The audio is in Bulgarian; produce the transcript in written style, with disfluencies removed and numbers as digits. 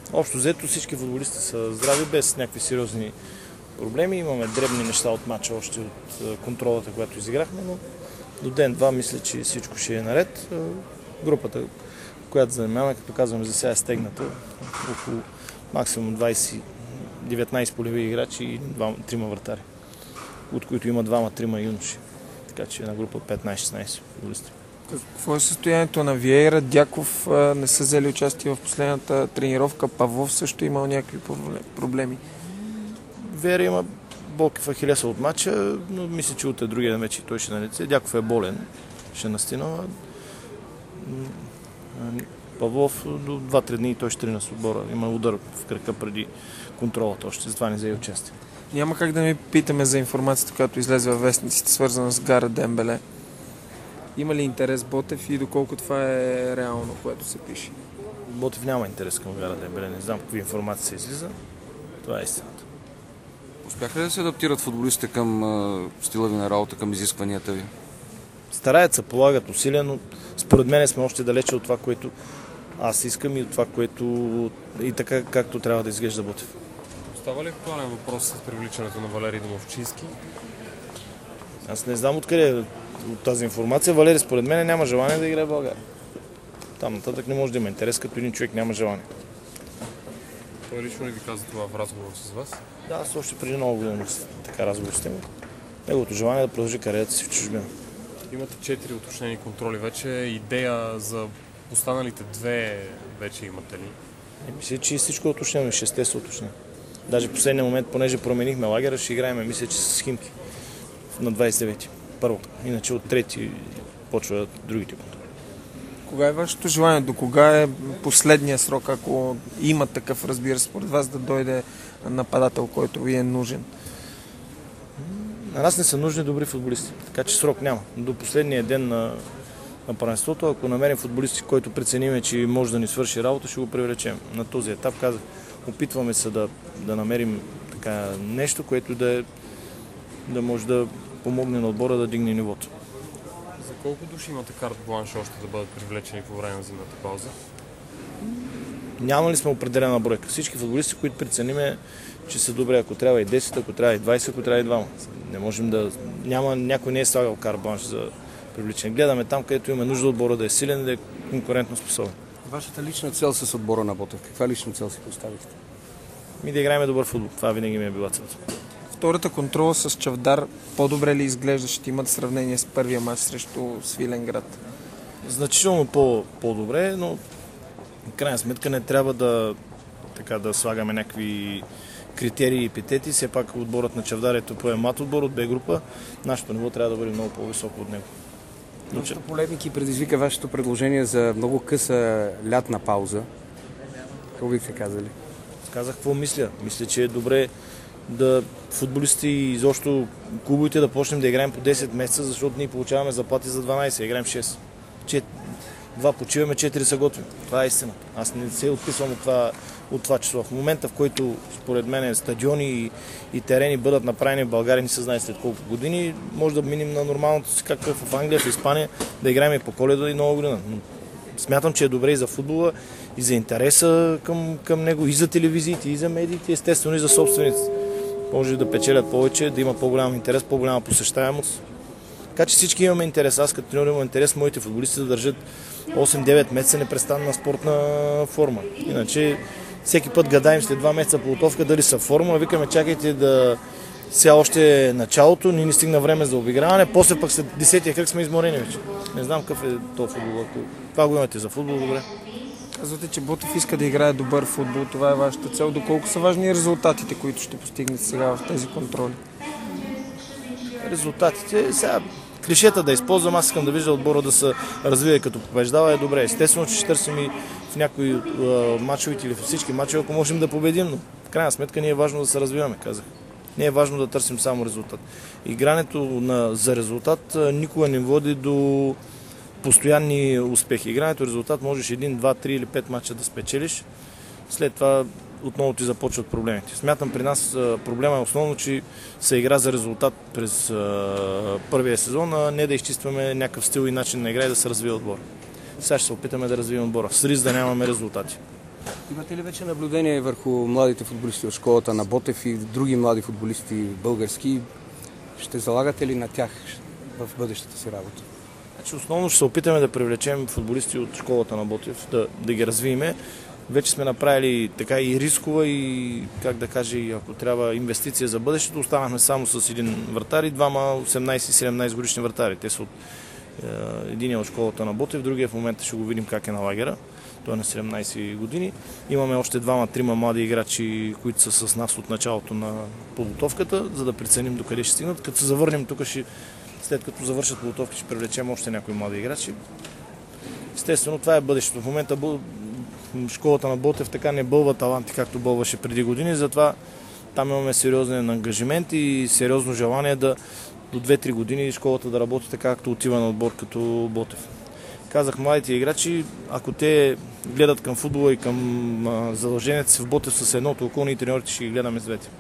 Общо взето всички футболисти са здрави, без някакви сериозни проблеми. Имаме дребни неща от матча, още от контролата, която изиграхме, но до ден-два мисля, че всичко ще е наред. Групата, която занимаваме, като казваме, за сега е стегната. Около максимум 19 полеви играчи и 3 вратари, от които има 2-3 юноши. Така че една група 15-16 футболисти. Какво е състоянието на Виейра? Дяков не са взели участие в последната тренировка. Павлов също имал някакви проблеми. Виейра има болки в ахилеса от матча, но мисля, че от другия ден вече той ще налеце. Дяков е болен, ще настина. Павлов до 2-3 дни той ще тренира с отбора. Има удар в кръка преди контролата още, затова не взе участие. Няма как да ми питаме за информацията, която излезе във вестниците, свързана с Гарет Дембеле. Има ли интерес Ботев и доколко това е реално, което се пише? Ботев няма интерес към Гарет Дембеле. Не знам какви информации се излиза. Това е истината. Успяха ли да се адаптират футболистите към стила ви на работа, към изискванията ви? Стараят се, полагат усилия, но според мен сме още далече от това, което аз искам и от това, което и така както трябва да изглежда Ботев. Става ли актуален въпрос с привличането на Валери Домовчийски? Аз не знам откъде от тази информация. Валери според мен няма желание да играе в България. Там нататък не може да има интерес, като един човек няма желание. Той лично ли ви каза това в разговор с вас? Да, аз още преди много години така разговор с него. Неговото желание е да продължи кариерата си в чужбина. Имате 4 уточнени контроли вече. Идея за останалите 2 вече имате ли? Мисля, че всичко е уточнено, 6 са уточнени. Даже в последния момент, понеже променихме лагера, ще играем, мисля, че с Химки на 29-ти. Първо. Иначе от 3-ти почват другите контроли. Кога е вашето желание? До кога е последния срок, ако има такъв, разбира се, според вас, да дойде нападател, който ви е нужен? На нас не са нужни добри футболисти, така че срок няма. До последния ден на първенството, ако намерим футболисти, който прецениме, че може да ни свърши работа, ще го привлечем. На този етап казах, опитваме се да намерим така нещо, което да може да помогне на отбора да дигне нивото. За колко души имате карт бланш още да бъдат привлечени по време на зимната пауза? Няма ли сме определена бройка? Всички футболисти, които прецениме, че са добре, ако трябва и 10, ако трябва и 20, ако трябва и 2. Не можем да... Някой не е слагал карт бланш за привличане. Гледаме там, където има нужда отбора да е силен и да е конкурентно способен. Вашата лична цел с отбора на Ботев, каква лична цел си поставихте? Да играем добър футбол. Това винаги ми е била целта. Втората контрола с Чавдар по-добре ли изглежда? Ще имат сравнение с първия мач срещу Свиленград? Значително по-добре, но в крайна сметка не трябва да слагаме някакви критерии и епитети. Все пак отборът на Чавдар е по-млад отбор от Б група. Нашето ниво трябва да бъде много по-високо от него. Доста полемики предизвика вашето предложение за много къса лятна пауза. Какво бихте казали? Казах какво мисля. Мисля, че е добре да футболисти и изобщо клубовете да почнем да играем по 10 месеца, защото ние получаваме заплати за 12, играем 6. 2 почиваме, 4 са готови. Това е истина. Аз не се отписвам от това число. В момента, в който според мен стадиони и терени бъдат направени в България, не се знае след колко години, може да минем на нормалното си, както в Англия, в Испания, да играем и по Коледа и Нова година. Но смятам, че е добре и за футбола, и за интереса към него, и за телевизиите, и за медиите, естествено и за собствениците. Може да печелят повече, да има по-голям интерес, по-голяма посещаемост. Така че всички имаме интерес. Аз като тренер имам интерес моите футболисти да държат 8-9 месеца непрестанна спортна форма. Иначе всеки път гадаем след 2 месеца подготовка дали са в форма. Викаме, чакайте да сега още е началото, ни стигна време за обиграване, после пък след 10-я кръг сме изморени вече. Не знам какъв е този футбол. Това го имате за футбол, добре. Казвате, че Ботев иска да играе добър футбол. Това е вашата цел. Доколко са важни резултатите, които ще постигнете сега в тези контроли? Резултатите, сега клишета да използвам, аз искам да вижда отбора да се развие като побеждава, е добре. Естествено, че ще търсим и в някои мачовете или в всички мачове, ако можем да победим, но в крайна сметка не е важно да се развиваме, казах. Не е важно да търсим само резултат. Игрането за резултат никога не води до постоянни успехи. Игрането резултат можеш 1, 2, 3 или 5 мача да спечелиш. След това отново ти започват проблемите. Смятам, при нас проблема е основно, че се игра за резултат през първия сезон, а не да изчистваме някакъв стил и начин на игра и да се развие отбор. Сега ще се опитаме да развием отбора, с риск да нямаме резултати. Имате ли вече наблюдение върху младите футболисти от школата на Ботев и други млади футболисти български? Ще залагате ли на тях в бъдещата си работа? Значи, основно ще се опитаме да привлечем футболисти от школата на Ботев, да ги развиеме. Вече сме направили така и рискова и, как да кажа, и ако трябва инвестиция за бъдещето. Останахме само с един вратар и двама 18-17 годишни вратари. Те са от единия от школата на Ботев, другия в момента ще го видим как е на лагера. Той е на 17 години. Имаме още 2-3 млади играчи, които са с нас от началото на подготовката, за да преценим докъде ще стигнат. Като се завърнем тук, след като завършат подготовки, ще привлечем още някои млади играчи. Естествено, това е бъдещето. В момента школата на Ботев така не бълва таланти, както бълваше преди години, затова там имаме сериозен ангажимент и сериозно желание до 2-3 години школата да работи така, както отива на отбор като Ботев. Казах, младите играчи, ако те гледат към футбола и към задълженията си в Ботев с едното око, ние треньорите ще ги гледаме с двете.